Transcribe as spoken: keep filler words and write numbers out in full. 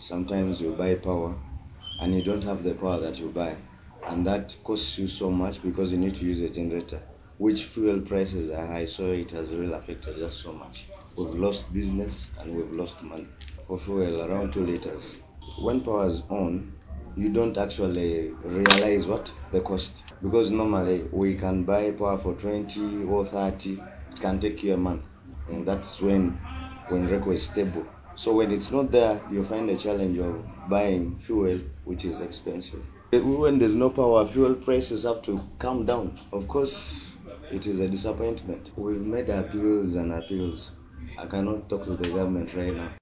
Sometimes you buy power and you don't have the power that you buy, and that costs you so much because you need to use a generator, which fuel prices are high, so it has really affected us so much. We've lost business and we've lost money. For fuel, around two liters. When power is on, you don't actually realize what the cost, because normally we can buy power for twenty or thirty. It can take you a month, and that's when when RECO is stable. So when it's not there, you find a challenge of buying fuel, which is expensive. When there's no power, fuel prices have to come down. Of course, it is a disappointment. We've made appeals and appeals. I cannot talk to the government right now.